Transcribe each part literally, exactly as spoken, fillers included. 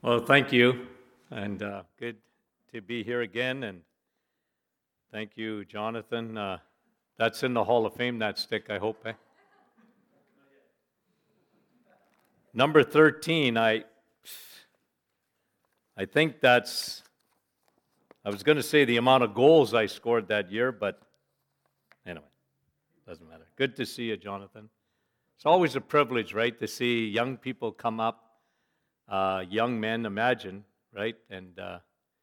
Well, thank you, and uh, good to be here again. And thank you, Jonathan. Uh, that's in the Hall of Fame, that stick, I hope. Eh? Number thirteen, I, I think that's, I was going to say the amount of goals I scored that year, but anyway, doesn't matter. Good to see you, Jonathan. It's always a privilege, right, to see young people come up. Uh, young men, imagine, right? And uh,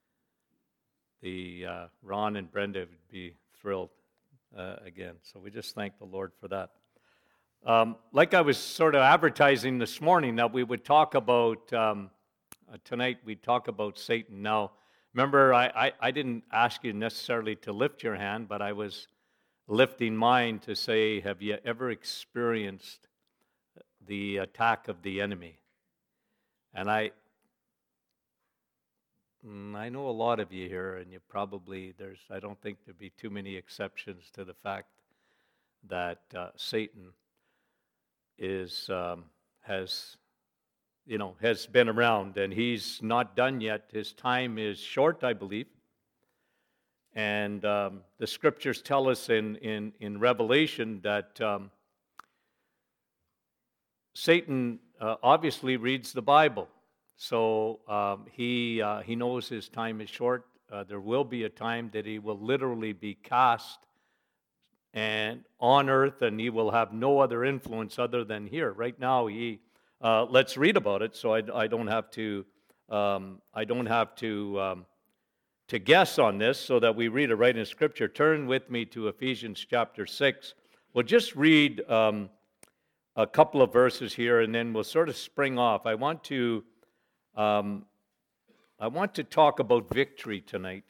the uh, Ron and Brenda would be thrilled uh, again. So we just thank the Lord for that. Um, like I was sort of advertising this morning that we would talk about, um, uh, tonight we'd talk about Satan. Now, remember, I, I, I didn't ask you necessarily to lift your hand, but I was lifting mine to say, have you ever experienced the attack of the enemy? And I, I know a lot of you here, and you probably, there's, I don't think there'd be too many exceptions to the fact that uh, Satan is, um, has, you know, has been around, and he's not done yet. His time is short, I believe. And um, the scriptures tell us in, in, in Revelation that um, Satan uh, obviously reads the Bible. So um, he, uh, he knows his time is short. Uh, there will be a time that he will literally be cast and on earth, and he will have no other influence other than here. Right now, he uh, let's read about it. So I, I don't have to um, I don't have to um, to guess on this. So that we read it right in Scripture. Turn with me to Ephesians chapter six. We'll just read um, a couple of verses here, and then we'll sort of spring off. I want to um, I want to talk about victory tonight,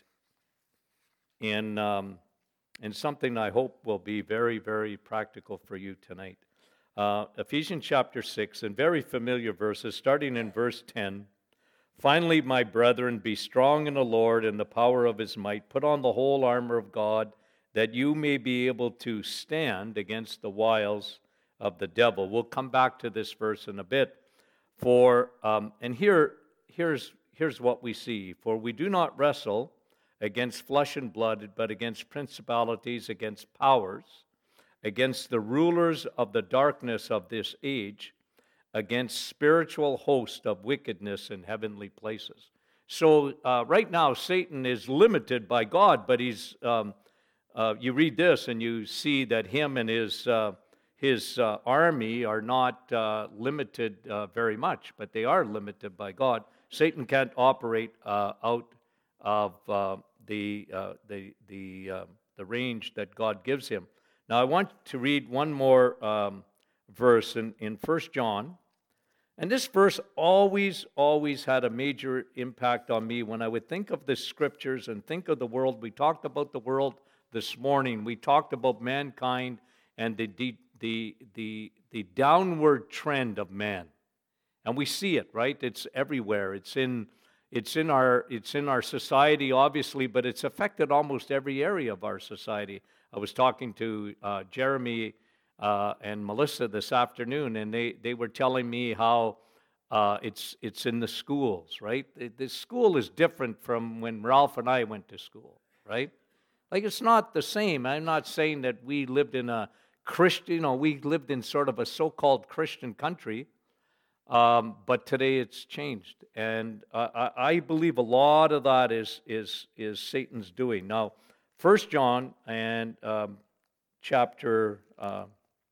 in um, in something I hope will be very, very practical for you tonight. Uh, Ephesians chapter six, and very familiar verses, starting in verse ten. Finally, my brethren, be strong in the Lord and the power of his might. Put on the whole armor of God, that you may be able to stand against the wiles of the devil. We'll come back to this verse in a bit. For um, and here, here's here's what we see. For we do not wrestle against flesh and blood, but against principalities, against powers, against the rulers of the darkness of this age, against spiritual hosts of wickedness in heavenly places. So uh, right now, Satan is limited by God, but he's. Um, uh, you read this and you see that him and his. Uh, His uh, army are not uh, limited uh, very much, but they are limited by God. Satan can't operate uh, out of uh, the uh, the the uh, the range that God gives him. Now, I want to read one more um, verse in in First John, and this verse always always had a major impact on me when I would think of the scriptures and think of the world. We talked about the world this morning. We talked about mankind and the deep. The, the, the downward trend of man. And we see it, right? It's everywhere. It's in, it's in our, it's in our society, obviously, but it's affected almost every area of our society. I was talking to uh, Jeremy uh, and Melissa this afternoon, and they, they were telling me how uh, it's, it's in the schools, right? The, the school is different from when Ralph and I went to school, right? Like, it's not the same. I'm not saying that we lived in a Christian, you know, we lived in sort of a so-called Christian country, um, but today it's changed, and uh, I, I believe a lot of that is is is Satan's doing. Now, First John and um, chapter uh,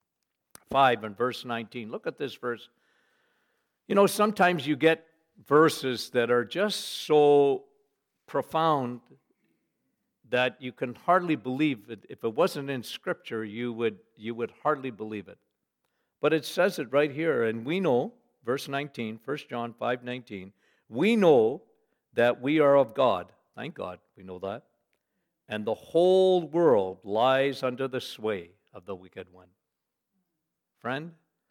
five and verse nineteen. Look at this verse. You know, sometimes you get verses that are just so profound that you can hardly believe it. If it wasn't in Scripture, you would you would hardly believe it. But it says it right here, and we know, verse nineteen, First John five nineteen, we know that we are of God. Thank God we know that. And the whole world lies under the sway of the wicked one. Friend,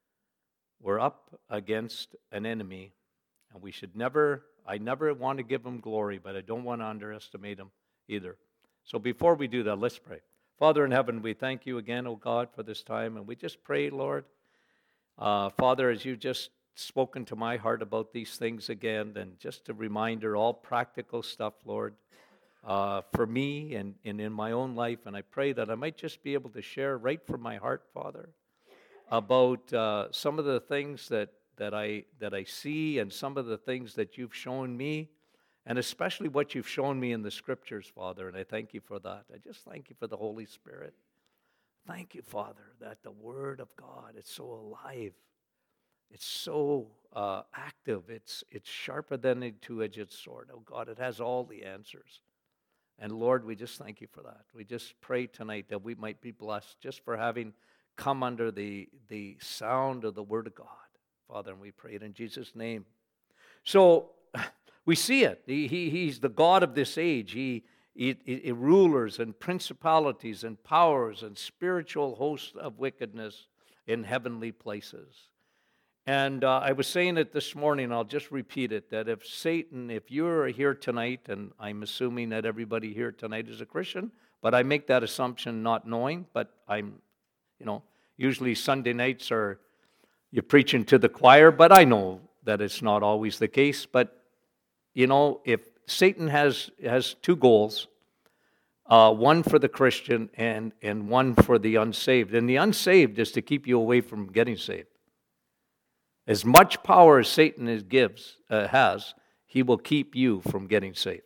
we're up against an enemy, and we should never, I never want to give him glory, but I don't want to underestimate him either. So before we do that, let's pray. Father in heaven, we thank you again, oh God, for this time. And we just pray, Lord, uh, Father, as you just spoken to my heart about these things again, and just a reminder, all practical stuff, Lord, uh, for me and, and in my own life. And I pray that I might just be able to share right from my heart, Father, about uh, some of the things that, that, I, that I see and some of the things that you've shown me, and especially what you've shown me in the Scriptures, Father, and I thank you for that. I just thank you for the Holy Spirit. Thank you, Father, that the Word of God, it's so alive. It's so uh, active. It's, it's sharper than a two-edged sword. Oh, God, it has all the answers. And, Lord, we just thank you for that. We just pray tonight that we might be blessed just for having come under the, the sound of the Word of God, Father, and we pray it in Jesus' name. So, we see it. He, he, he's the God of this age. He, he, he rulers and principalities and powers and spiritual hosts of wickedness in heavenly places. And uh, I was saying it this morning, I'll just repeat it, that if Satan, if you're here tonight, and I'm assuming that everybody here tonight is a Christian, but I make that assumption not knowing, but I'm, you know, usually Sunday nights are, you're preaching to the choir, but I know that it's not always the case. But, you know, if Satan has, has two goals, uh, one for the Christian and, and one for the unsaved. And the unsaved is to keep you away from getting saved. As much power as Satan is, gives, uh, has, he will keep you from getting saved.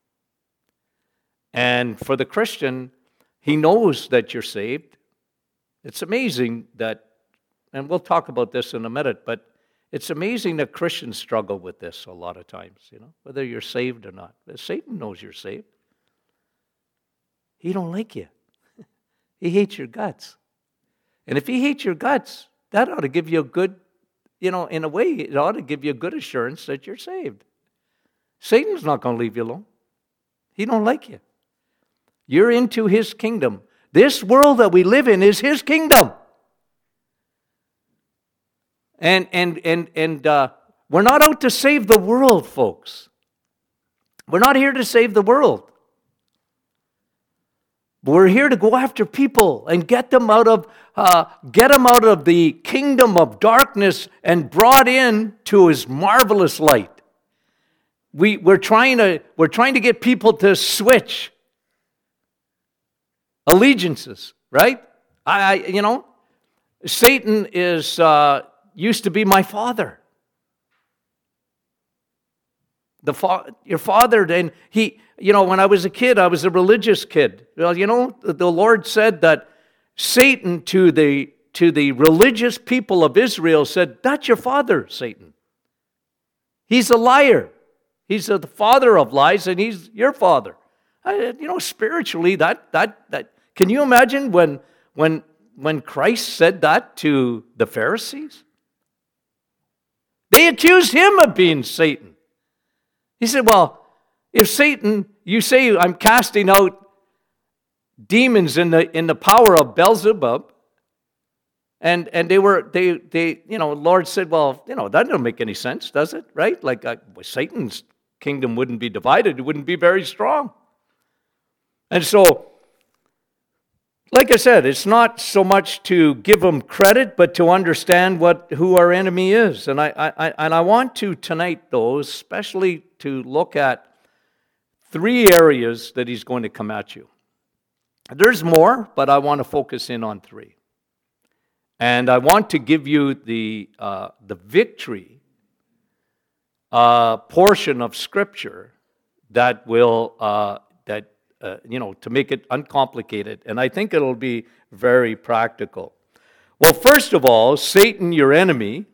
And for the Christian, he knows that you're saved. It's amazing that, and we'll talk about this in a minute, but it's amazing that Christians struggle with this a lot of times, you know, whether you're saved or not. Satan knows you're saved. He don't like you. He hates your guts. And if he hates your guts, that ought to give you a good, you know, in a way, it ought to give you a good assurance that you're saved. Satan's not going to leave you alone. He don't like you. You're into his kingdom. This world that we live in is his kingdom. And and and and uh, we're not out to save the world, folks. We're not here to save the world. We're here to go after people and get them out of uh, get them out of the kingdom of darkness and brought in to his marvelous light. We we're trying to we're trying to get people to switch allegiances, right? I, I you know, Satan is uh, used to be my father. The fa- your father, and he, you know, when I was a kid, I was a religious kid. Well, you know, the Lord said that Satan to the to the religious people of Israel said, "That's your father, Satan. He's a liar. He's the father of lies, and he's your father." I, you know, spiritually, that that that. Can you imagine when when when Christ said that to the Pharisees? They accused him of being Satan. He said, well, if Satan, you say I'm casting out demons in the in the power of Beelzebub, and and they were they they you know, Lord said, well, you know, that doesn't make any sense, does it? Right? Like uh, Satan's kingdom wouldn't be divided; it wouldn't be very strong. And so, like I said, it's not so much to give them credit, but to understand what who our enemy is. And I, I and I want to tonight, though, especially to look at three areas that he's going to come at you. There's more, but I want to focus in on three. And I want to give you the uh, the victory uh, portion of Scripture that will uh, that. Uh, you know, to make it uncomplicated. And I think it'll be very practical. Well, first of all, Satan, your enemy,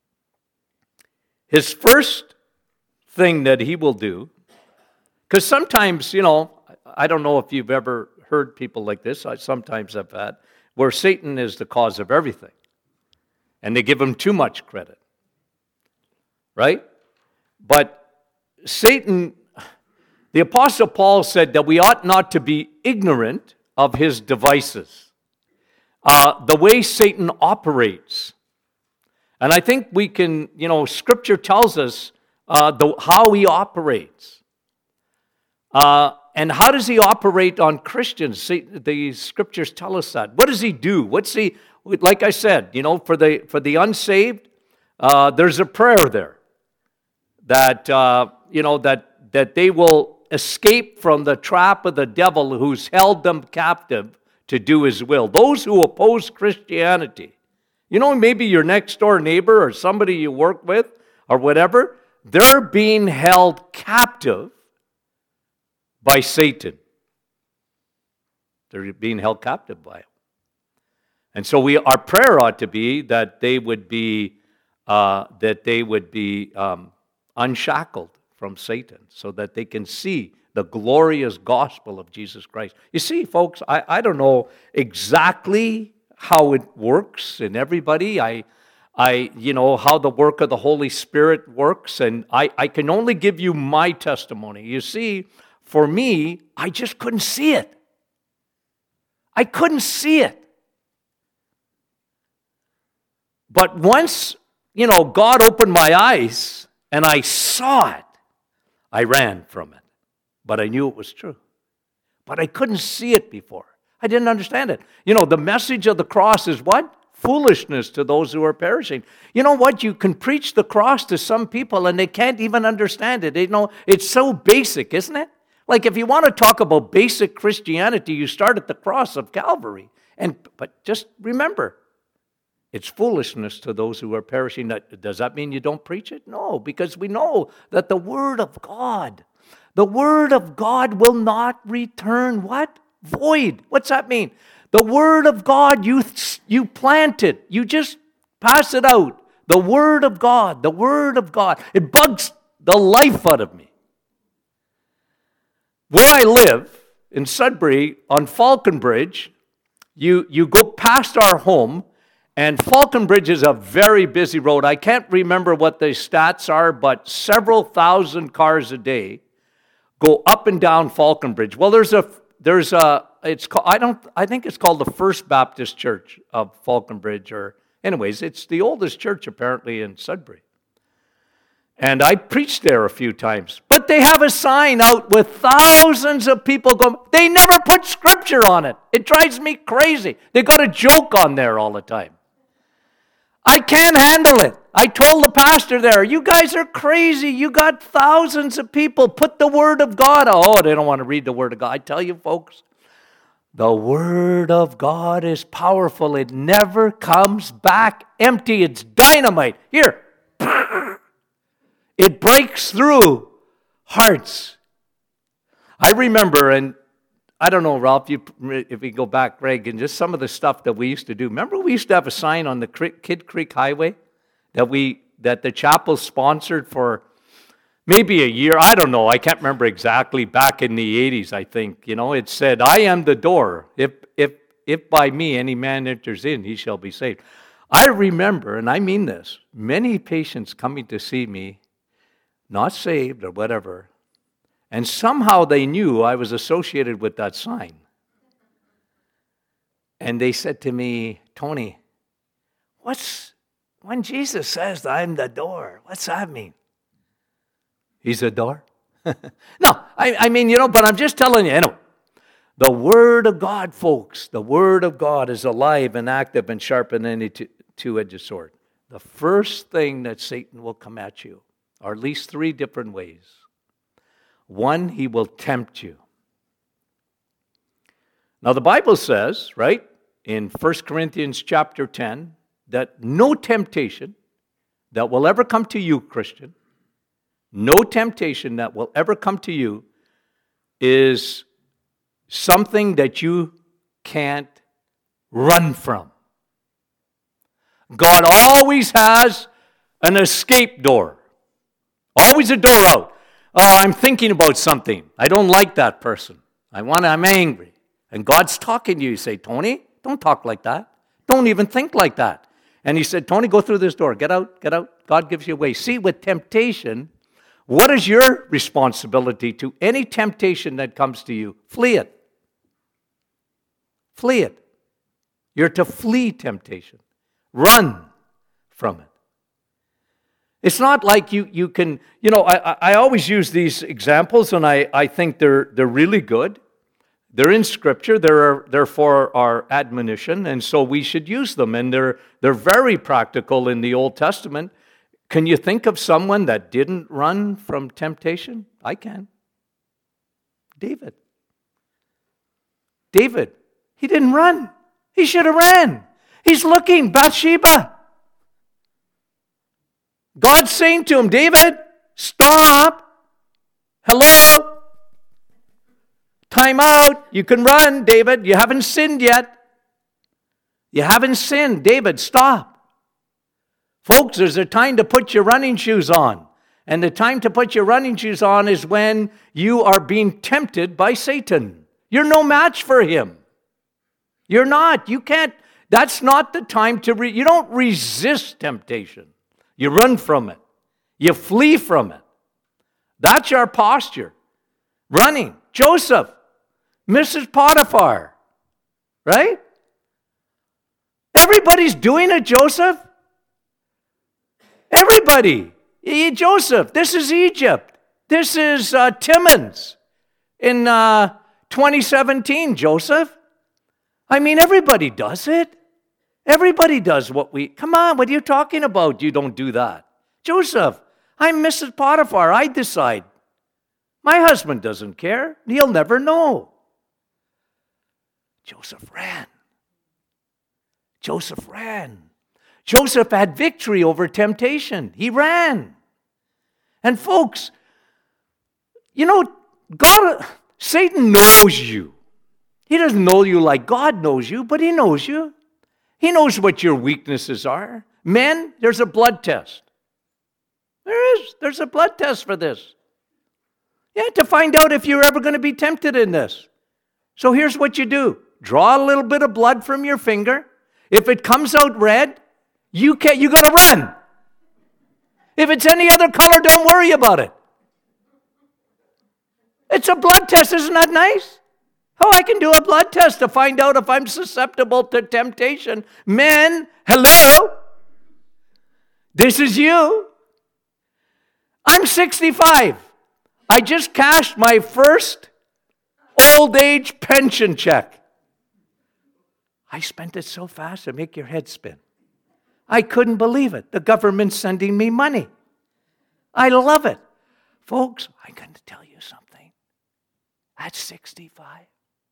his first thing that he will do, because sometimes, you know, I don't know if you've ever heard people like this, I sometimes have had, where Satan is the cause of everything. And they give him too much credit. Right? But Satan... The Apostle Paul said that we ought not to be ignorant of his devices, uh, the way Satan operates. And I think we can, you know, Scripture tells us uh, the, how he operates. Uh, and how does he operate on Christians? The Scriptures tell us that. What does he do? What's he, like I said, you know, for the for the unsaved, uh, there's a prayer there that, uh, you know, that, that they will escape from the trap of the devil who's held them captive to do his will. Those who oppose Christianity, you know, maybe your next door neighbor or somebody you work with or whatever, they're being held captive by Satan. They're being held captive by him. And so we, our prayer ought to be that they would be, uh, that they would be um, unshackled from Satan, so that they can see the glorious gospel of Jesus Christ. You see, folks, I, I don't know exactly how it works in everybody. I, I, you know, how the work of the Holy Spirit works, and I, I can only give you my testimony. You see, for me, I just couldn't see it. I couldn't see it. But once, you know, God opened my eyes and I saw it, I ran from it. But I knew it was true. But I couldn't see it before. I didn't understand it. You know, the message of the cross is what? Foolishness to those who are perishing. You know what? You can preach the cross to some people and they can't even understand it. They know it's so basic, isn't it? Like if you want to talk about basic Christianity, you start at the cross of Calvary. And but just remember, it's foolishness to those who are perishing. Does that mean you don't preach it? No, because we know that the Word of God, the Word of God will not return what? Void. What's that mean? The Word of God, you, you plant it. You just pass it out. The Word of God, the Word of God. It bugs the life out of me. Where I live, in Sudbury, on Falconbridge, you, you go past our home, and Falconbridge is a very busy road. I can't remember what the stats are, but several thousand cars a day go up and down Falconbridge. Well, there's a there's a it's called I don't I think it's called the First Baptist Church of Falconbridge, or anyways, it's the oldest church apparently in Sudbury. And I preached there a few times. But they have a sign out with thousands of people going. They never put scripture on it. It drives me crazy. They got a joke on there all the time. I can't handle it. I told the pastor there, you guys are crazy. You got thousands of people. Put the Word of God. Oh, they don't want to read the Word of God. I tell you, folks, the Word of God is powerful. It never comes back empty. It's dynamite. Here. It breaks through hearts. I remember, and I don't know, Ralph, you, if we go back, Greg, and just some of the stuff that we used to do. Remember we used to have a sign on the Kid Creek Highway that we that the chapel sponsored for maybe a year. I don't know. I can't remember exactly. Back in the eighties, I think. You know, it said, I am the door. If, if, if by me any man enters in, he shall be saved. I remember, and I mean this, many patients coming to see me, not saved or whatever, and somehow they knew I was associated with that sign. And they said to me, Tony, what's, when Jesus says I'm the door, what's that mean? He's a door? No, I, I mean, you know, but I'm just telling you, anyway, the Word of God, folks, the Word of God is alive and active and sharp than any two-edged sword. The first thing that Satan will come at you, or at least three different ways. One, he will tempt you. Now the Bible says, right, in First Corinthians chapter ten, that no temptation that will ever come to you, Christian, no temptation that will ever come to you is something that you can't run from. God always has an escape door. Always a door out. Oh, I'm thinking about something. I don't like that person. I want. I'm angry. And God's talking to you. You say, Tony, don't talk like that. Don't even think like that. And he said, Tony, go through this door. Get out, get out. God gives you a way. See, with temptation, what is your responsibility to any temptation that comes to you? Flee it. Flee it. You're to flee temptation. Run from it. It's not like you, you can, you know, I, I always use these examples, and I, I think they're they're really good. They're in Scripture. They're, they're for our admonition, and so we should use them. And they're they're very practical in the Old Testament. Can you think of someone that didn't run from temptation? I can. David. David, he didn't run. He should have ran. He's looking, Bathsheba. God's saying to him, David, stop. Hello? Time out. You can run, David. You haven't sinned yet. You haven't sinned. David, stop. Folks, there's a time to put your running shoes on. And the time to put your running shoes on is when you are being tempted by Satan. You're no match for him. You're not. You can't. That's not the time to, re- you don't resist temptation. You run from it. You flee from it. That's our posture. Running. Joseph, Missus Potiphar, right? Everybody's doing it, Joseph. Everybody. Joseph, this is Egypt. This is uh, Timmins in uh, twenty seventeen, Joseph. I mean, everybody does it. Everybody does what we... Come on, what are you talking about? You don't do that. Joseph, I'm Missus Potiphar. I decide. My husband doesn't care. He'll never know. Joseph ran. Joseph ran. Joseph had victory over temptation. He ran. And folks, you know, God, Satan knows you. He doesn't know you like God knows you, but he knows you. He knows what your weaknesses are. Men, there's a blood test. There is. There's a blood test for this. Yeah, to find out if you're ever going to be tempted in this. So here's what you do. Draw a little bit of blood from your finger. If it comes out red, you can't, you got to run. If it's any other color, don't worry about it. It's a blood test. Isn't that nice? Oh, I can do a blood test to find out if I'm susceptible to temptation. Men, hello? This is you. I'm sixty-five. I just cashed my first old age pension check. I spent it so fast it make your head spin. I couldn't believe it. The government's sending me money. I love it. Folks, I'm going to tell you something. At sixty-five,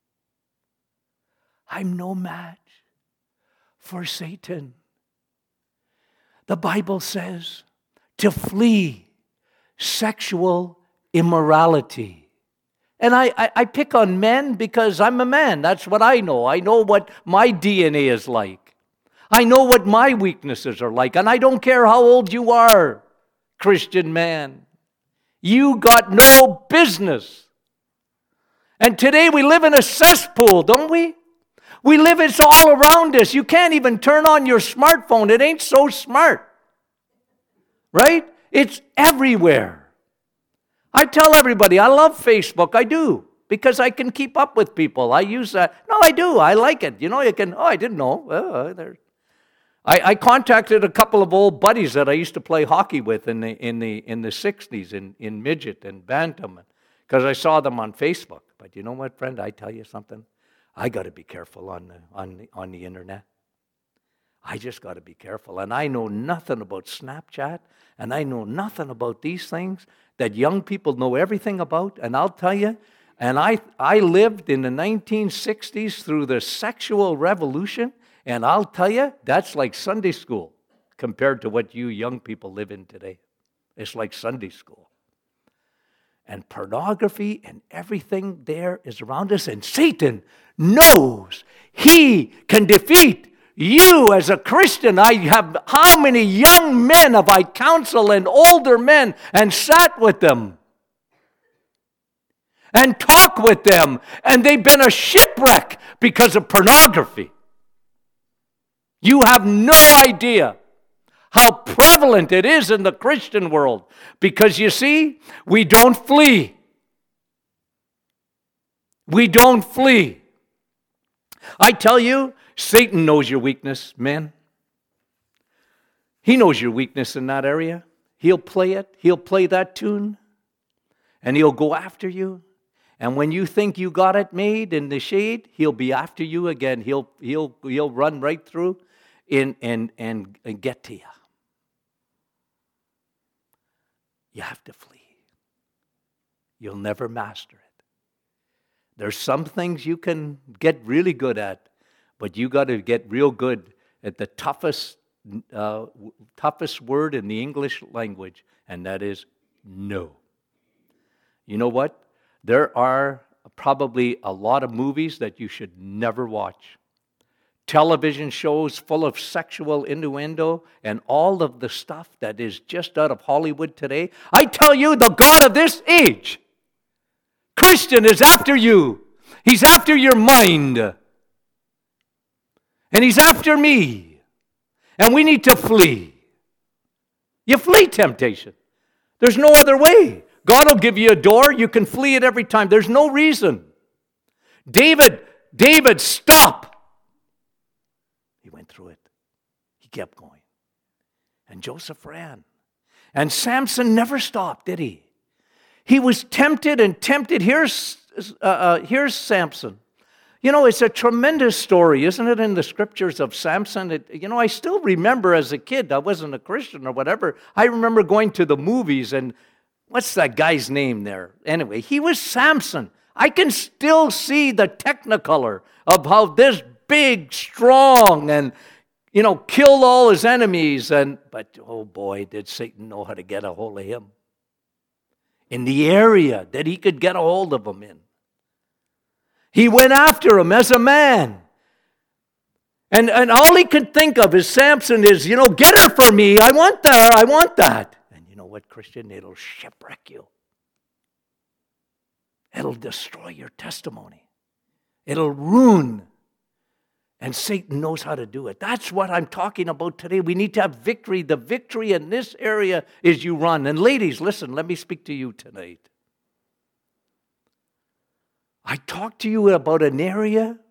I'm no match for Satan. The Bible says to flee sexual immorality. And I, I, I pick on men because I'm a man. That's what I know. I know what my D N A is like. I know what my weaknesses are like. And I don't care how old you are, Christian man. You got no business. And today we live in a cesspool, don't we? We live, it's all around us. You can't even turn on your smartphone. It ain't so smart. Right? It's everywhere. I tell everybody, I love Facebook. I do. Because I can keep up with people. I use that. No, I do. I like it. You know, you can, oh, I didn't know. Oh, there. I, I contacted a couple of old buddies that I used to play hockey with in the in the in the sixties in, in midget and bantam, because I saw them on Facebook. But you know what, friend? I tell you something. I got to be careful on the on the on the internet. I just got to be careful. And I know nothing about Snapchat, and I know nothing about these things that young people know everything about. And I'll tell you, and I I lived in the nineteen sixties through the sexual revolution, and I'll tell you, that's like Sunday school compared to what you young people live in today. It's like Sunday school. And pornography and everything there is around us. And Satan knows he can defeat you as a Christian. I have, how many young men have I counseled and older men and sat with them and talked with them, and they've been a shipwreck because of pornography. You have no idea how prevalent it is in the Christian world. Because you see, we don't flee. We don't flee. I tell you, Satan knows your weakness, man. He knows your weakness in that area. He'll play it. He'll play that tune. And he'll go after you. And when you think you got it made in the shade, he'll be after you again. He'll he'll he'll run right through in and and, and get to you. you have to flee. You'll never master it. There's some things you can get really good at, but you got to get real good at the toughest, uh, toughest word in the English language, and that is no. You know what? There are probably a lot of movies that you should never watch. Television shows full of sexual innuendo and all of the stuff that is just out of Hollywood today. I tell you, the God of this age, Christian, is after you. He's after your mind. And he's after me. And we need to flee. You flee temptation. There's no other way. God will give you a door. You can flee it every time. There's no reason. David, David, stop. He went through it. He kept going. And Joseph ran. And Samson never stopped, did he? He was tempted and tempted. Here's, uh, uh, here's Samson. You know, it's a tremendous story, isn't it, in the scriptures of Samson? It, you know, I still remember as a kid, I wasn't a Christian or whatever, I remember going to the movies and what's that guy's name there? Anyway, he was Samson. I can still see the technicolor of how this big, strong, and, you know, killed all his enemies. And but, oh boy, did Satan know how to get a hold of him. In the area that he could get a hold of him in. He went after him as a man. And, and all he could think of is Samson is, you know, get her for me. I want that. I want that. And you know what, Christian? It'll shipwreck you. It'll destroy your testimony. It'll ruin. And Satan knows how to do it. That's what I'm talking about today. We need to have victory. The victory in this area is you run. And ladies, listen, let me speak to you tonight. I talked to you about an area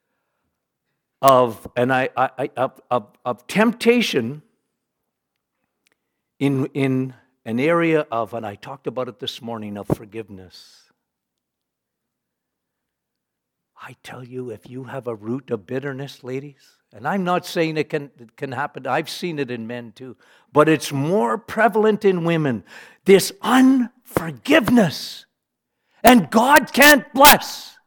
of and I, I of, of, of temptation in, in an area of, and I talked about it this morning, of forgiveness. I tell you, if you have a root of bitterness, ladies, and I'm not saying it can, it can happen, I've seen it in men too, but it's more prevalent in women, this unforgiveness. And God can't bless.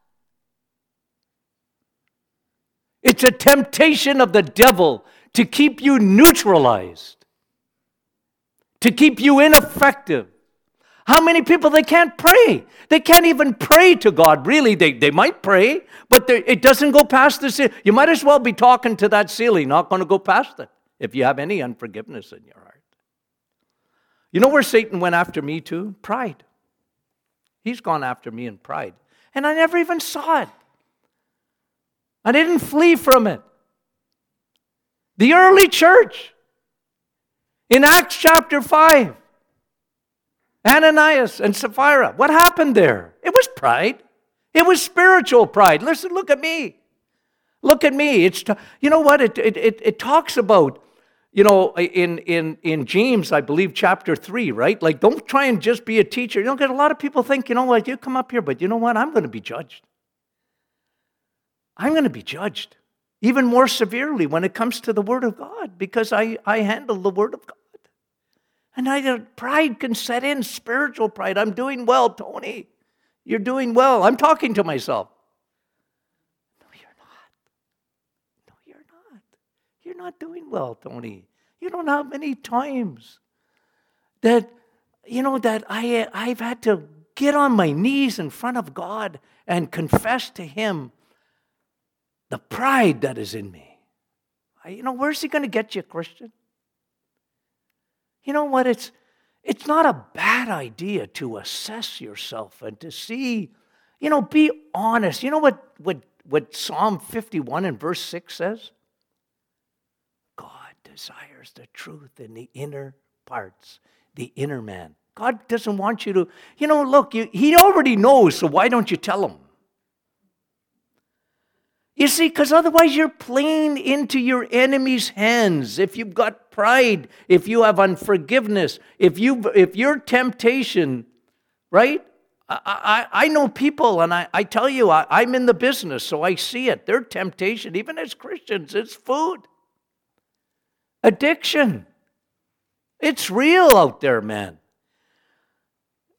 It's a temptation of the devil to keep you neutralized, to keep you ineffective. How many people, they can't pray? They can't even pray to God, really. They, they might pray, but it doesn't go past the ceiling. You might as well be talking to that ceiling, not going to go past it, if you have any unforgiveness in your heart. You know where Satan went after me too? Pride. He's gone after me in pride. And I never even saw it. I didn't flee from it. The early church, in Acts chapter five, Ananias and Sapphira, what happened there? It was pride. It was spiritual pride. Listen, look at me. Look at me. It's t- you know what? It, it, it, it talks about, you know, in, in, in James, I believe, chapter three, right? Like, don't try and just be a teacher. You know, get a lot of people think, you know what, you come up here, but you know what? I'm going to be judged. I'm going to be judged even more severely when it comes to the Word of God, because I, I handle the Word of God. And I, pride can set in, spiritual pride. I'm doing well, Tony. You're doing well. I'm talking to myself. No, you're not. No, you're not. You're not doing well, Tony. You don't know how many times that, you know, that I, I've had to get on my knees in front of God and confess to Him the pride that is in me. I, you know, where's He going to get you, Christian? You know what? It's it's not a bad idea to assess yourself and to see, you know, be honest. You know what, what, what Psalm fifty-one and verse six says? God desires the truth in the inner parts, the inner man. God doesn't want you to, you know, look, you, He already knows, so why don't you tell Him? You see, because otherwise you're playing into your enemy's hands. If you've got pride, if you have unforgiveness, if you if your temptation, right? I, I, I know people, and I, I tell you, I, I'm in the business, so I see it. Their temptation, even as Christians, it's food. Addiction. It's real out there, man.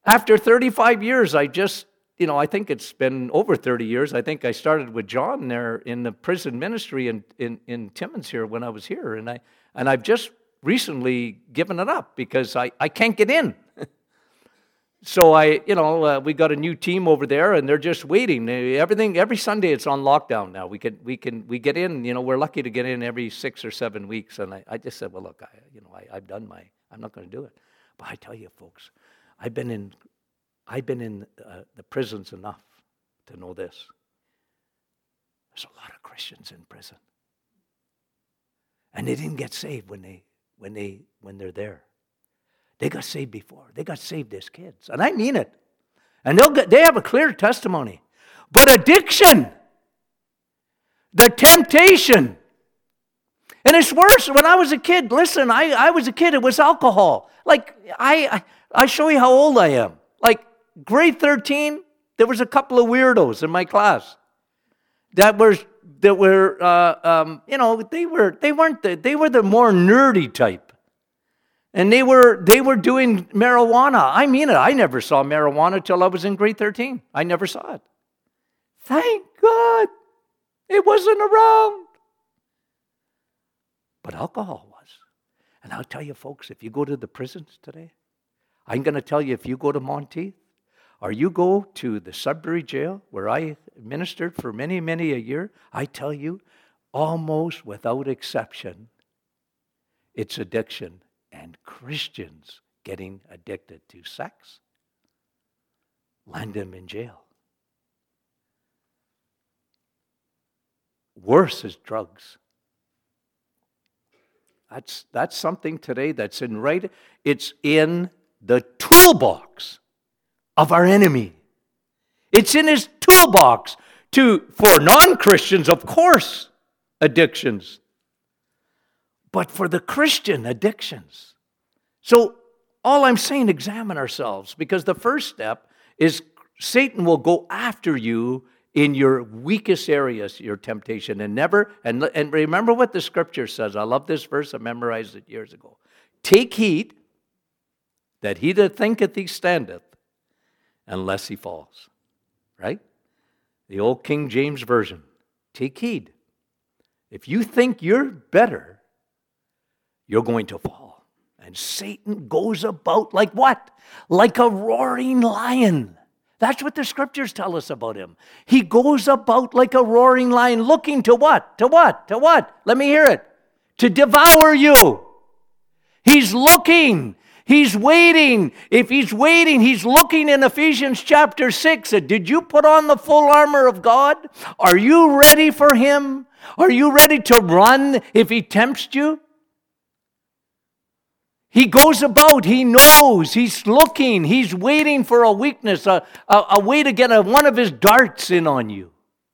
After thirty-five years, I just, you know, I think it's been over thirty years. I think I started with John there in the prison ministry in, in, in Timmins here when I was here. And, I, and I've just recently given it up because I, I can't get in. So I, you know, uh, we got a new team over there, and they're just waiting. Everything, every Sunday, it's on lockdown now. We can, we can, we get in. You know, we're lucky to get in every six or seven weeks. And I, I just said, well, look, I, you know, I, I've done my. I'm not going to do it. But I tell you, folks, I've been in, I've been in uh, the prisons enough to know this. There's a lot of Christians in prison, and they didn't get saved when they, when they, when they're there. They got saved before. They got saved as kids. And I mean it. And they'll get, they have a clear testimony. But addiction, the temptation, and it's worse. When I was a kid, listen, I, I was a kid, it was alcohol. Like, I, I I show you how old I am. Like, grade thirteen, there was a couple of weirdos in my class that were, that were uh, um, you know, they, were, they weren't, the, they were the more nerdy type. And they were they were doing marijuana. I mean it. I never saw marijuana till I was in grade thirteen. I never saw it. Thank God it wasn't around. But alcohol was. And I'll tell you, folks, if you go to the prisons today, I'm going to tell you, if you go to Monteith, or you go to the Sudbury jail, where I ministered for many, many a year, I tell you, almost without exception, it's addiction. And Christians getting addicted to sex land them in jail. Worse is drugs. That's, that's something today that's in right, it's in the toolbox of our enemy. It's in his toolbox to, for non-Christians, of course, addictions. But for the Christian, addictions. So all I'm saying, examine ourselves, because the first step is Satan will go after you in your weakest areas, your temptation, and never, and, and remember what the scripture says. I love this verse. I memorized it years ago. Take heed that he that thinketh he standeth, unless he falls. Right? The old King James Version. Take heed. If you think you're better, you're going to fall. And Satan goes about like what? Like a roaring lion. That's what the scriptures tell us about him. He goes about like a roaring lion, looking to what? To what? To what? Let me hear it. To devour you. He's looking. He's waiting. If he's waiting, he's looking in Ephesians chapter six. Did you put on the full armor of God? Are you ready for him? Are you ready to run if he tempts you? He goes about, he knows, he's looking, he's waiting for a weakness, a, a, a way to get a, one of his darts in on you.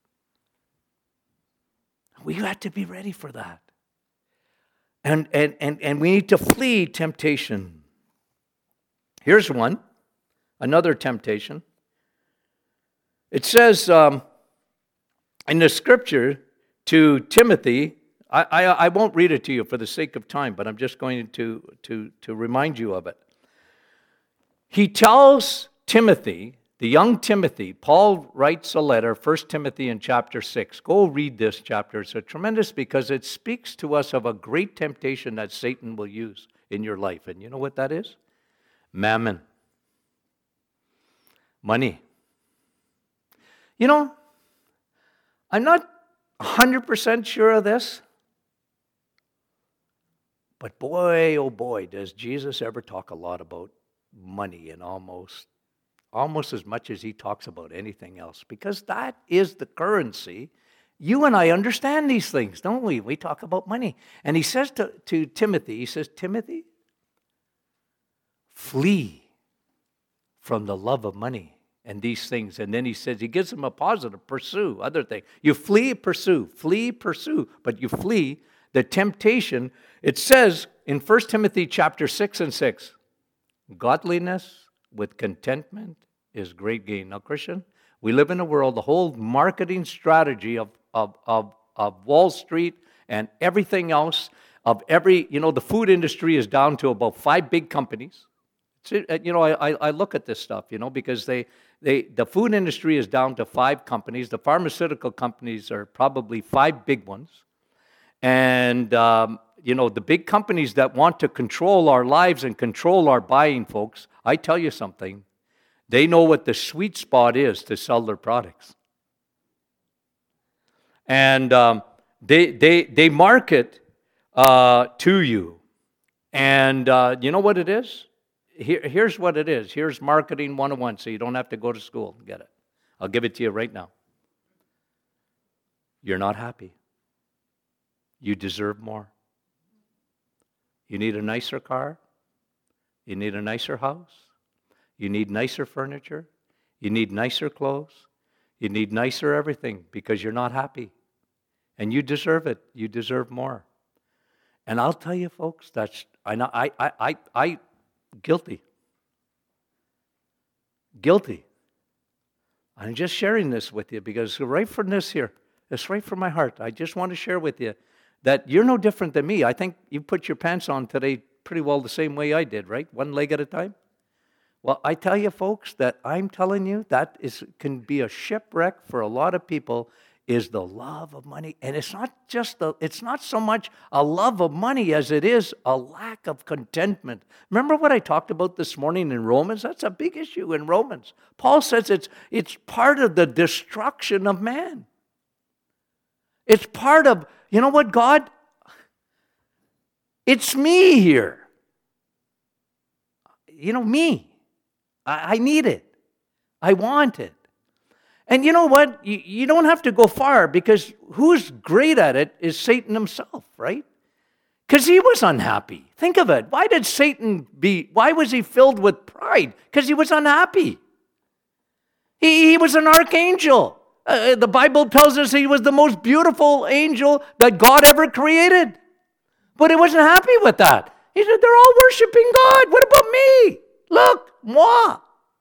We got to be ready for that. And, and, and, and we need to flee temptation. Here's one, another temptation. It says um, in the scripture to Timothy, I, I, I won't read it to you for the sake of time, but I'm just going to, to, to remind you of it. He tells Timothy, the young Timothy, Paul writes a letter, First Timothy in chapter six. Go read this chapter. It's a tremendous, because it speaks to us of a great temptation that Satan will use in your life. And you know what that is? Mammon. Money. You know, I'm not one hundred percent sure of this. But boy, oh boy, does Jesus ever talk a lot about money, and almost, almost as much as he talks about anything else, because that is the currency. You and I understand these things, don't we? We talk about money. And he says to, to Timothy, he says, Timothy, flee from the love of money and these things. And then he says, he gives him a positive, pursue, other thing. You flee, pursue, flee, pursue, but you flee the temptation. It says in First Timothy chapter six and six, godliness with contentment is great gain. Now, Christian, we live in a world, the whole marketing strategy of, of, of, of Wall Street and everything else, of every, you know, the food industry is down to about five big companies. You know, I, I look at this stuff, you know, because they, they, the food industry is down to five companies. The pharmaceutical companies are probably five big ones. And, um, you know, the big companies that want to control our lives and control our buying, folks, I tell you something, they know what the sweet spot is to sell their products. And um, they, they, they market uh, to you. And uh, you know what it is? Here, here's what it is. Here's marketing one oh one, so you don't have to go to school to get it. I'll give it to you right now. You're not happy. You deserve more. You need a nicer car. You need a nicer house. You need nicer furniture. You need nicer clothes. You need nicer everything because you're not happy. And you deserve it. You deserve more. And I'll tell you, folks, that's I know I I I, I guilty. Guilty. I'm just sharing this with you because right from this here, it's right from my heart. I just want to share with you that you're no different than me. I think you put your pants on today pretty well the same way I did, right? One leg at a time. Well, I tell you, folks, that I'm telling you that is can be a shipwreck for a lot of people. Is the love of money. And it's not just the, it's not so much a love of money as it is a lack of contentment. Remember what I talked about this morning in Romans? That's a big issue in Romans. Paul says it's, it's part of the destruction of man. It's part of, you know what, God? It's me here. You know, me. I, I need it. I want it. And you know what? You, you don't have to go far because who's great at it is Satan himself, right? Because he was unhappy. Think of it. Why did Satan be, why was he filled with pride? Because he was unhappy. He, he was an archangel. Uh, the Bible tells us he was the most beautiful angel that God ever created. But he wasn't happy with that. He said, they're all worshiping God. What about me? Look, moi.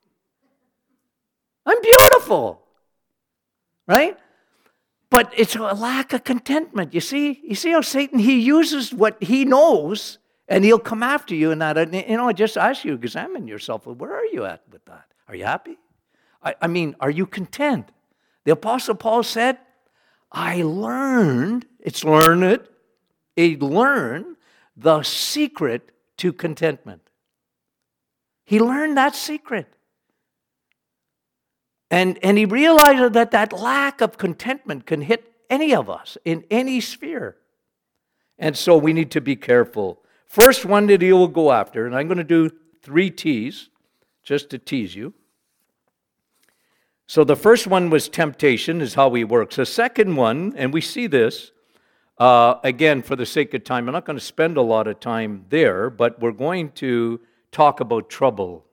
I'm beautiful. Right? But it's a lack of contentment. You see? You see how Satan, he uses what he knows and he'll come after you in that. And, you know, I just ask you, examine yourself. Where are you at with that? Are you happy? I, I mean, are you content? The Apostle Paul said, I learned, it's learn it, he learned the secret to contentment. He learned that secret. And, and he realized that that lack of contentment can hit any of us in any sphere. And so we need to be careful. First one that he will go after, and I'm going to do three T's just to tease you. So the first one was temptation, is how he works. The second one, and we see this, uh, again, for the sake of time, I'm not going to spend a lot of time there, but we're going to talk about trouble.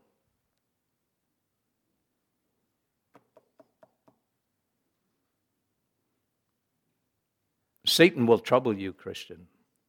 Satan will trouble you, Christian.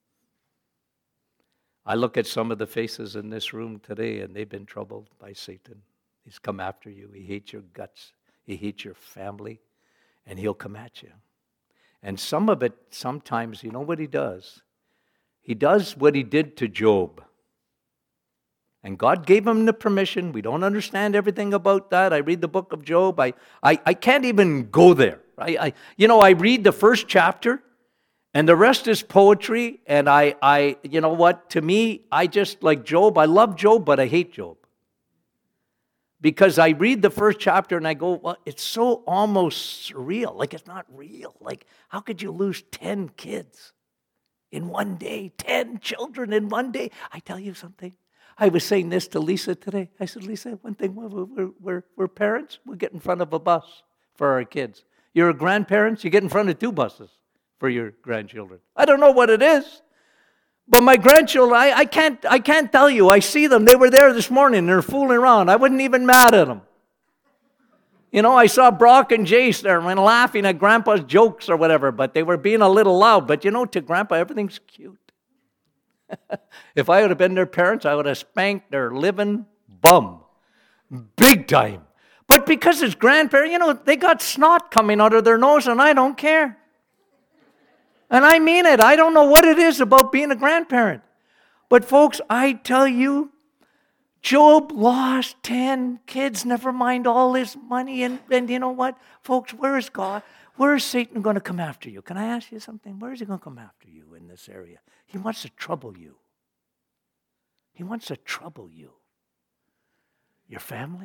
I look at some of the faces in this room today, and they've been troubled by Satan. He's come after you. He hates your guts. He hates your family, and he'll come at you. And some of it, sometimes, you know what he does? He does what he did to Job. And God gave him the permission. We don't understand everything about that. I read the book of Job. I, I, I can't even go there. I, I, you know, I read the first chapter, and the rest is poetry. And I, I, you know what? To me, I just like Job. I love Job, but I hate Job. Because I read the first chapter and I go, well, it's so almost surreal. Like, it's not real. Like, how could you lose ten kids in one day? ten children in one day? I tell you something. I was saying this to Lisa today. I said, Lisa, one thing, we're, we're, we're, we're parents. We get in front of a bus for our kids. You're a grandparents. You get in front of two buses for your grandchildren. I don't know what it is. But my grandchildren, I, I can't I can't tell you. I see them. They were there this morning. They're fooling around. I wasn't even mad at them. You know, I saw Brock and Jace there and laughing at Grandpa's jokes or whatever, but they were being a little loud. But you know, to Grandpa, everything's cute. If I would have been their parents, I would have spanked their living bum. Big time. But because it's grandparents, you know, they got snot coming out of their nose, and I don't care. And I mean it. I don't know what it is about being a grandparent. But folks, I tell you, Job lost ten kids, never mind all his money. And, and you know what, folks, where is God? Where is Satan going to come after you? Can I ask you something? Where is he going to come after you in this area? He wants to trouble you. He wants to trouble you. Your family?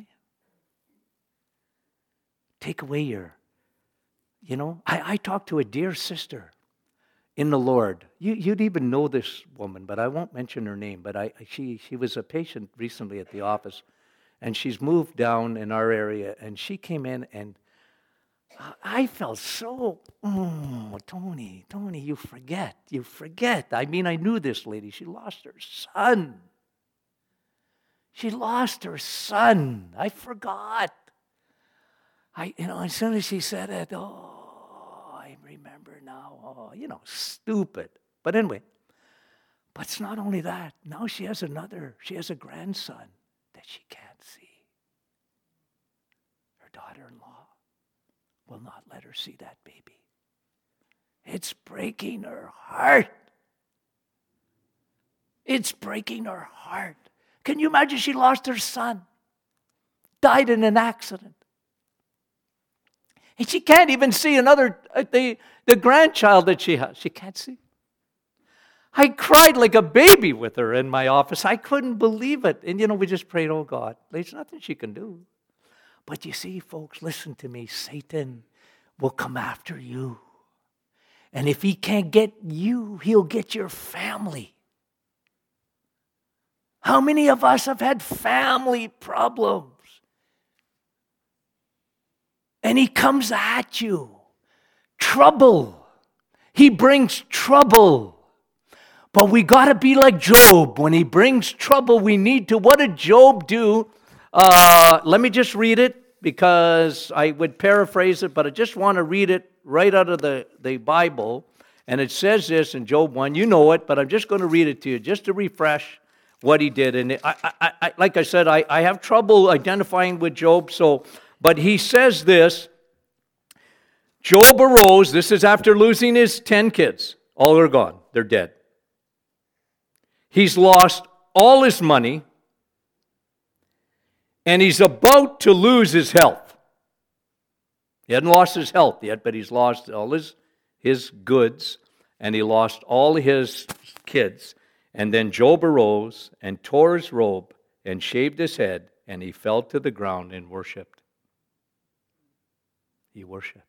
Take away your, you know, I, I talked to a dear sister in the Lord. You, you'd even know this woman, but I won't mention her name. But I, she, she was a patient recently at the office, and she's moved down in our area, and she came in, and I felt so, oh, Tony, Tony, you forget, you forget. I mean, I knew this lady. She lost her son. She lost her son. I forgot. I, you know, as soon as she said it, oh, I remember now. Oh, you know, stupid. But anyway, but it's not only that. Now she has another, she has a grandson that she can't see. Her daughter-in-law will not let her see that baby. It's breaking her heart. It's breaking her heart. Can you imagine she lost her son? Died in an accident. And she can't even see another, uh, the, the grandchild that she has. She can't see. I cried like a baby with her in my office. I couldn't believe it. And, you know, we just prayed, oh, God, there's nothing she can do. But you see, folks, listen to me. Satan will come after you. And if he can't get you, he'll get your family. How many of us have had family problems? And he comes at you. Trouble. He brings trouble. But we got to be like Job. When he brings trouble, we need to. What did Job do? Uh, let me just read it, because I would paraphrase it, but I just want to read it right out of the, the Bible. And it says this in Job one. You know it, but I'm just going to read it to you just to refresh what he did. And I, I, I, like I said, I, I have trouble identifying with Job, so... But he says this, Job arose, this is after losing his ten kids. All are gone, they're dead. He's lost all his money, and he's about to lose his health. He hadn't lost his health yet, but he's lost all his, his goods, and he lost all his kids. And then Job arose and tore his robe and shaved his head, and he fell to the ground and worshipped. He worshiped.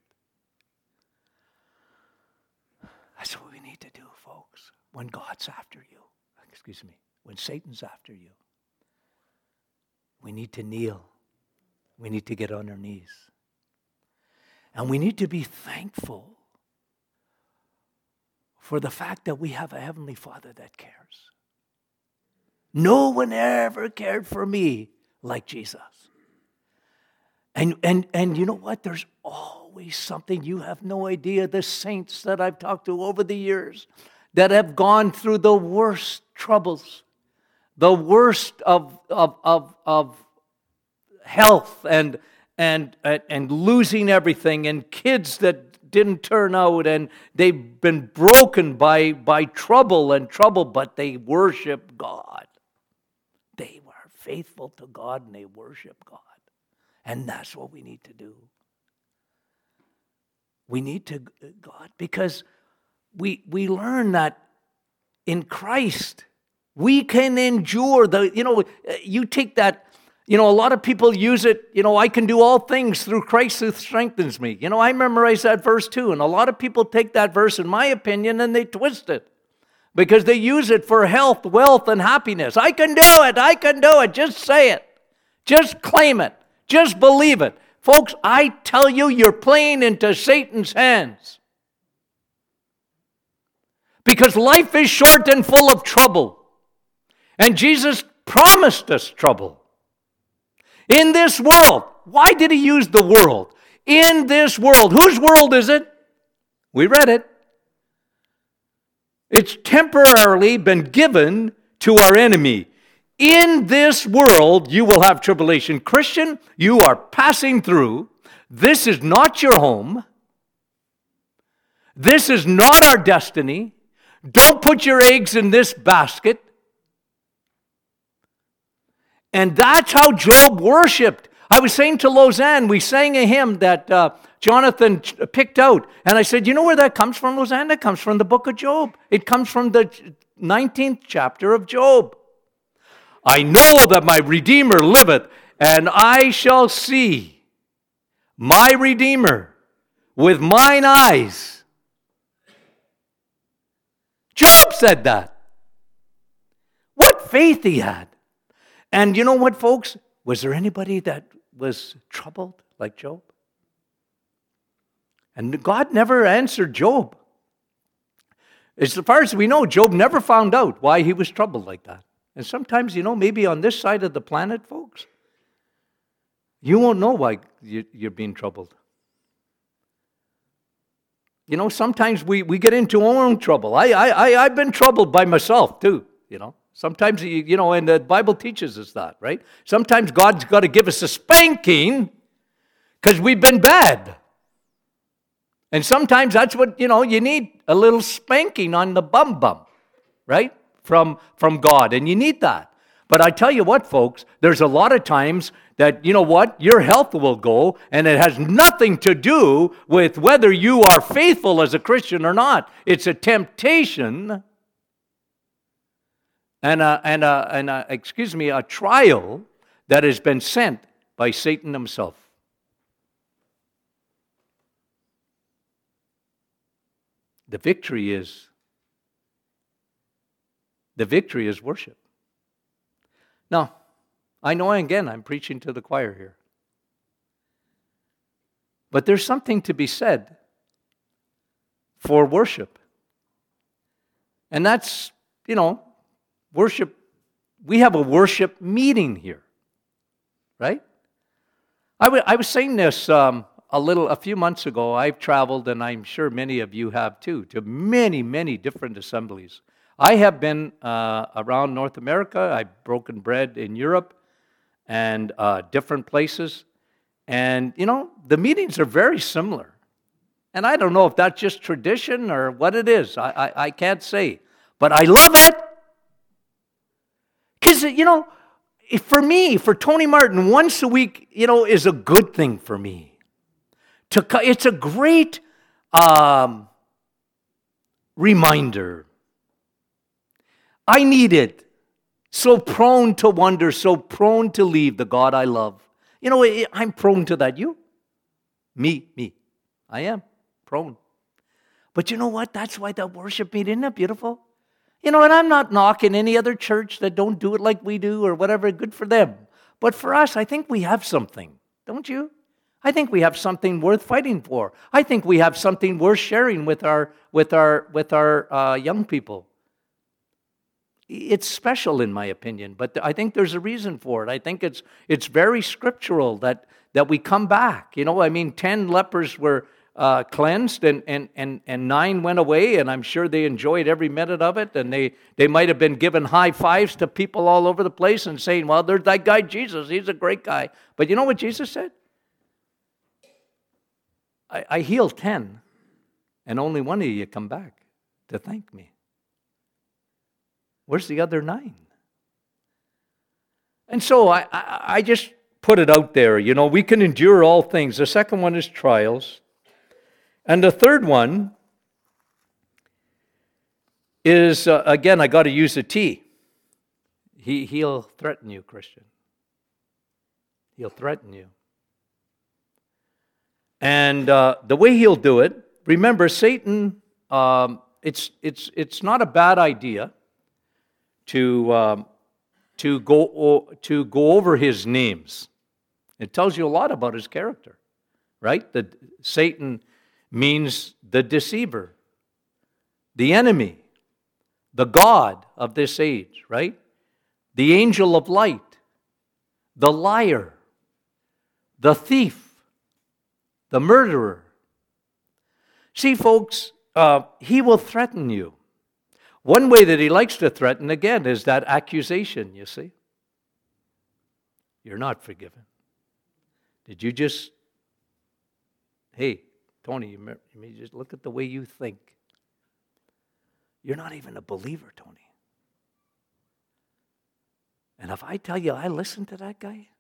That's what we need to do, folks. When God's after you, excuse me, when Satan's after you, we need to kneel. We need to get on our knees. And we need to be thankful for the fact that we have a Heavenly Father that cares. No one ever cared for me like Jesus. And, and, and you know what? There's always something. You have no idea. The saints that I've talked to over the years that have gone through the worst troubles, the worst of, of, of, of health and, and, and losing everything, and kids that didn't turn out, and they've been broken by, by trouble and trouble, but they worship God. They were faithful to God and they worship God. And that's what we need to do. We need to, God, because we we learn that in Christ, we can endure the, you know, you take that, you know, a lot of people use it, you know, I can do all things through Christ who strengthens me. You know, I memorize that verse too, and a lot of people take that verse, in my opinion, and they twist it. Because they use it for health, wealth, and happiness. I can do it, I can do it, just say it. Just claim it. Just believe it. Folks, I tell you, you're playing into Satan's hands. Because life is short and full of trouble. And Jesus promised us trouble. In this world. Why did he use the world? In this world. Whose world is it? We read it. It's temporarily been given to our enemy. In this world, you will have tribulation. Christian, you are passing through. This is not your home. This is not our destiny. Don't put your eggs in this basket. And that's how Job worshiped. I was saying to Lausanne, we sang a hymn that uh, Jonathan picked out. And I said, you know where that comes from, Lausanne? That comes from the book of Job. It comes from the nineteenth chapter of Job. I know that my Redeemer liveth, and I shall see my Redeemer with mine eyes. Job said that. What faith he had. And you know what, folks? Was there anybody that was troubled like Job? And God never answered Job. As far as we know, Job never found out why he was troubled like that. And sometimes, you know, maybe on this side of the planet, folks, you won't know why you're being troubled. You know, sometimes we, we get into our own trouble. I, I, I've been troubled by myself too, you know. Sometimes, you know, and the Bible teaches us that, right? Sometimes God's got to give us a spanking because we've been bad. And sometimes that's what, you know, you need a little spanking on the bum bum, right? From, from God, and you need that. But I tell you what, folks, there's a lot of times that, you know what, your health will go, and it has nothing to do with whether you are faithful as a Christian or not. It's a temptation and a, and a, and a, excuse me, a trial that has been sent by Satan himself. The victory is, the victory is worship. Now, I know, again, I'm preaching to the choir here. But there's something to be said for worship. And that's, you know, worship. We have a worship meeting here, right? I, w- I was saying this um, a little, a few months ago. I've traveled, and I'm sure many of you have too, to many, many different assemblies. I have been uh, around North America. I've broken bread in Europe and uh, different places. And, you know, the meetings are very similar. And I don't know if that's just tradition or what it is. I, I, I can't say. But I love it. Because, you know, for me, for Tony Martin, once a week, you know, is a good thing for me. To, it's a great um, reminder. I need it. So prone to wonder, so prone to leave the God I love. You know, I'm prone to that. You? Me, me. I am prone. But you know what? That's why that worship meeting, isn't that beautiful? You know, and I'm not knocking any other church that don't do it like we do or whatever. Good for them. But for us, I think we have something, don't you? I think we have something worth fighting for. I think we have something worth sharing with our with our with our uh, young people. It's special, in my opinion, but I think there's a reason for it. I think it's it's very scriptural that that we come back. You know, I mean, ten lepers were uh, cleansed, and and and and nine went away, and I'm sure they enjoyed every minute of it. And they they might have been giving high fives to people all over the place and saying, "Well, there's that guy Jesus. He's a great guy." But you know what Jesus said? I, I healed ten, and only one of you come back to thank me. Where's the other nine? And so I, I, I just put it out there. You know, we can endure all things. The second one is trials. And the third one is, uh, again, I got to use a T. He, he'll threaten you, Christian. He'll threaten you. And uh, the way he'll do it, remember, Satan, um, it's, it's, it's not a bad idea to um, to go to go over his names. It tells you a lot about his character, right? That Satan means the deceiver, the enemy, the god of this age, right? The angel of light, the liar, the thief, the murderer. See, folks, uh, he will threaten you. One way that he likes to threaten, again, is that accusation, you see. You're not forgiven. Did you just, hey, Tony, you may just look at the way you think. You're not even a believer, Tony. And if I tell you I listen to that guy,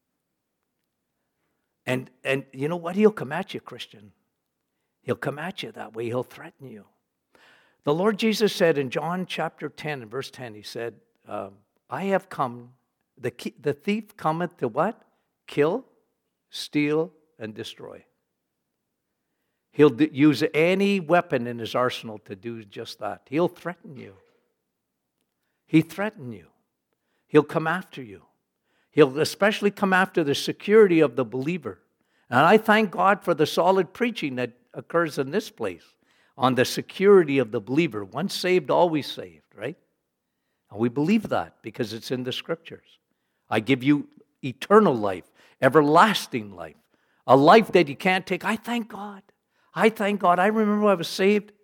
and and you know what? He'll come at you, Christian. He'll come at you that way. He'll threaten you. The Lord Jesus said in John chapter ten and verse ten, he said, um, I have come, the, the thief cometh to what? Kill, steal, and destroy. He'll d- use any weapon in his arsenal to do just that. He'll threaten you. He threatened you. He'll come after you. He'll especially come after the security of the believer. And I thank God for the solid preaching that occurs in this place on the security of the believer. Once saved, always saved, right? And we believe that because it's in the Scriptures. I give you eternal life, everlasting life, a life that you can't take. I thank God. I thank God. I remember I was saved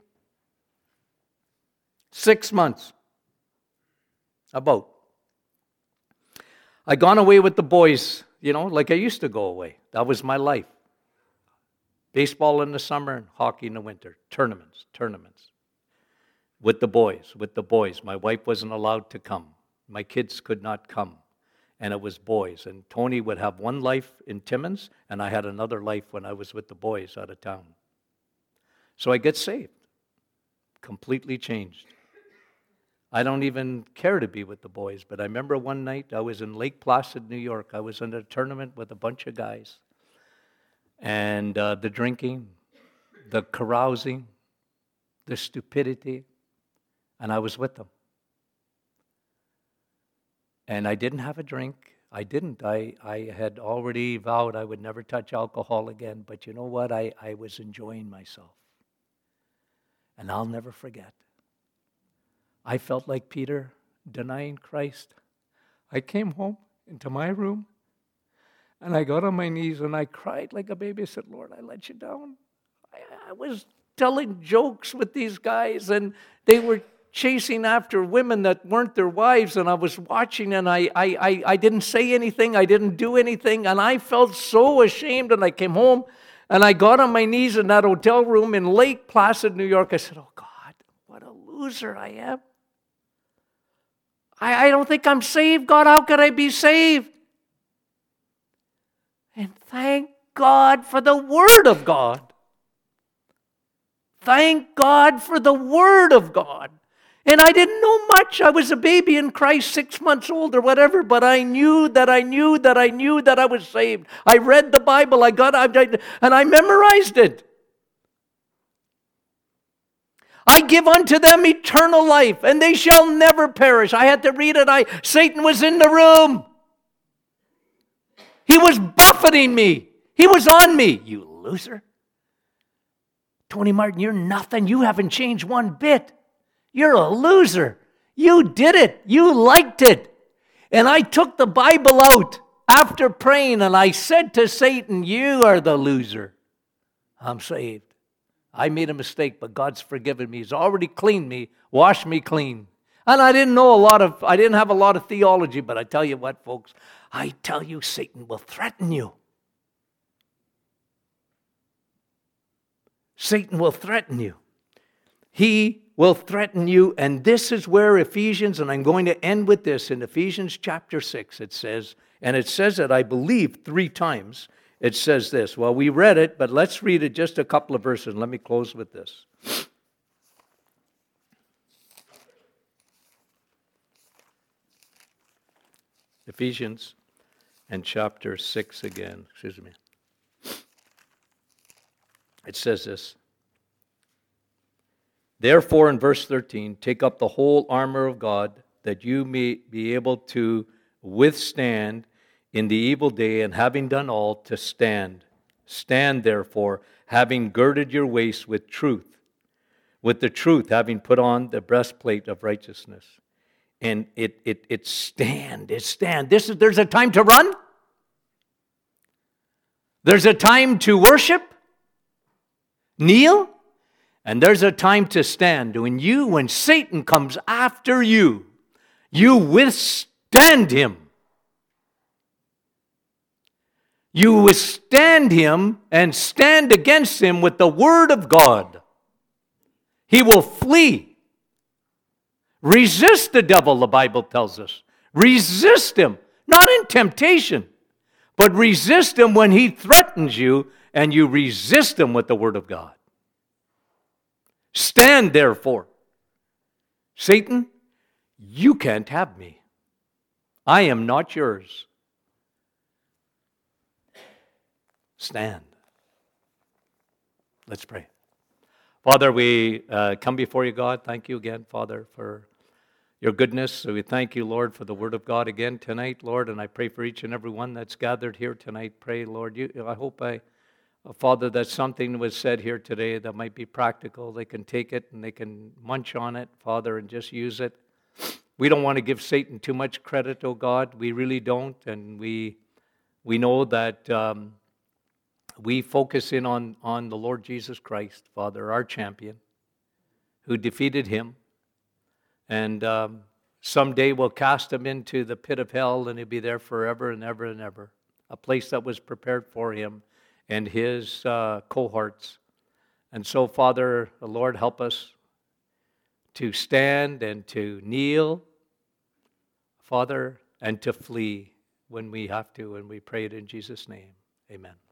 six months, about. I'd gone away with the boys, you know, like I used to go away. That was my life. Baseball in the summer and hockey in the winter. Tournaments, tournaments. With the boys, with the boys. My wife wasn't allowed to come. My kids could not come. And it was boys. And Tony would have one life in Timmins, and I had another life when I was with the boys out of town. So I get saved. Completely changed. I don't even care to be with the boys, but I remember one night I was in Lake Placid, New York. I was in a tournament with a bunch of guys. And uh, the drinking, the carousing, the stupidity, and I was with them. And I didn't have a drink. I didn't. I, I had already vowed I would never touch alcohol again. But you know what? I, I was enjoying myself. And I'll never forget. I felt like Peter denying Christ. I came home into my room, and I got on my knees, and I cried like a baby. I said, Lord, I let you down. I, I was telling jokes with these guys, and they were chasing after women that weren't their wives, and I was watching, and I, I, I, I didn't say anything. I didn't do anything, and I felt so ashamed, and I came home, and I got on my knees in that hotel room in Lake Placid, New York. I said, oh, God, what a loser I am. I, I don't think I'm saved. God, how could I be saved? And thank God for the Word of God. Thank God for the Word of God. And I didn't know much. I was a baby in Christ, six months old or whatever, but I knew that I knew that I knew that I was saved. I read the Bible, I got, I, and I memorized it. I give unto them eternal life, and they shall never perish. I had to read it. I Satan was in the room. He was buffeting me. He was on me. You loser. Tony Martin, you're nothing. You haven't changed one bit. You're a loser. You did it. You liked it. And I took the Bible out after praying, and I said to Satan, you are the loser. I'm saved. I made a mistake, but God's forgiven me. He's already cleaned me, washed me clean. And I didn't know a lot of, I didn't have a lot of theology, but I tell you what, folks, I tell you, Satan will threaten you. Satan will threaten you. He will threaten you, and this is where Ephesians, and I'm going to end with this, in Ephesians chapter six, it says, and it says it, I believe, three times. It says this. Well, we read it, but let's read it just a couple of verses. Let me close with this. Ephesians and chapter six again. Excuse me. It says this. Therefore, in verse thirteen, take up the whole armor of God, that you may be able to withstand in the evil day, and having done all, to stand. Stand, therefore, having girded your waist with truth, with the truth, having put on the breastplate of righteousness. And it it it stand, it stand. This is there's a time to run. There's a time to worship, kneel, and there's a time to stand. When you, when Satan comes after you, you withstand him. You withstand him and stand against him with the word of God. He will flee. Resist the devil, the Bible tells us. Resist him, not in temptation, but resist him when he threatens you, and you resist him with the word of God. Stand therefore. Satan, you can't have me. I am not yours. Stand. Let's pray. Father, we uh, come before you, God. Thank you again, Father, for your goodness. So we thank you, Lord, for the word of God again tonight, Lord. And I pray for each and every one that's gathered here tonight. Pray, Lord, you, I hope, I, uh, Father, that something was said here today that might be practical. They can take it and they can munch on it, Father, and just use it. We don't want to give Satan too much credit, oh God. We really don't. And we we know that um, we focus in on, on the Lord Jesus Christ, Father, our champion, who defeated him. And um, someday we'll cast him into the pit of hell, and he'll be there forever and ever and ever, a place that was prepared for him and his uh, cohorts. And so, Father, the Lord, help us to stand and to kneel, Father, and to flee when we have to, and we pray it in Jesus' name. Amen.